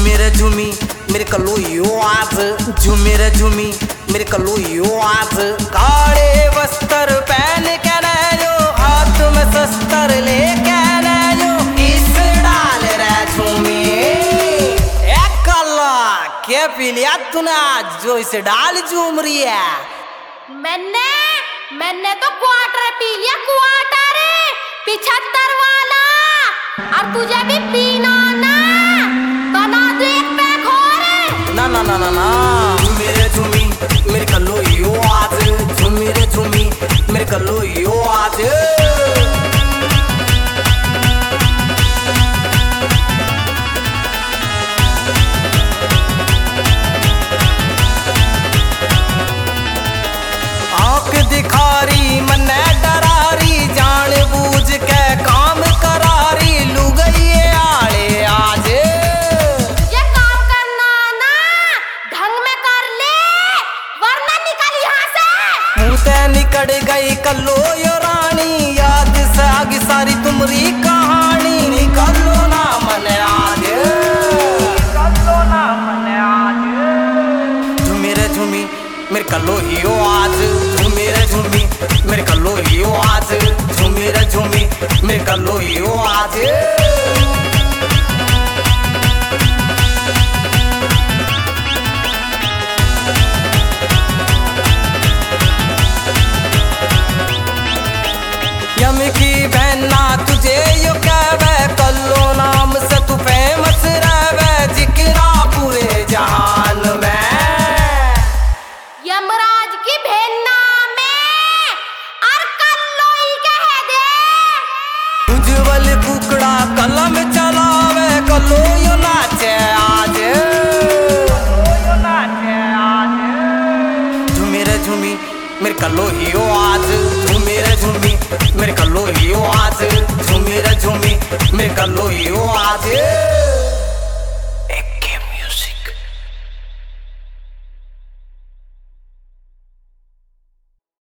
रे झूमी मेरे कलो यो आज, झूमी रे झूमी मेरे कलो यो आज। काले वस्त्र पहन के नयो, हाथ में शस्त्र लेके नयो, इस डाल रे झूमी। एक कल्ला क्या पी लिया तूने जो इसे डाल झूम रही है? मैंने तो क्वार्टर पी लिया, क्वार्टर 75 वाला। और तुझे भी पीना ना, बना दो एक पैक और। ना ना ना ना ना, झूमी रे झूमी मेरे कलो यो आज, झूमी रे झूमी मेरे कलो यो आज। दिखारी मन्ने डरारी, जान बूझ के काम करारी, लुगई आले आज। ये काम करना ना ढंग में कर ले, वरना निकल यहाँ से। मुँह से निकल गई कल्लो यो रानी, याद से आगे सारी तुम्हारी कहानी। निकलो ना मन आज, निकलो ना मन आज। झूमी रे झूमी मेरे कल्लो यो आज, झूमी रे झूमी मेरे कल्लो यो आज, झूमी रे झूमी मेरे कल्लो यो आज। यम की बहना तुझे यो कहवे, कल्लो नाम से तू फेमस रहवे, जिक्रा पूरे जहान में। यमराज की भेन्ना में और कल्लो ही कह दे। उज्जवल कुकड़ा कलम चलावे, कल्लो यो नाचे आज, कल्लो यो नाचे आज। झूमी रे झूमी मेरे कल्लो यो आज, झूमी रे झूमी मेरे कल्लो यो आज, झूमी रे झूमी मेरे कल्लो यो आज।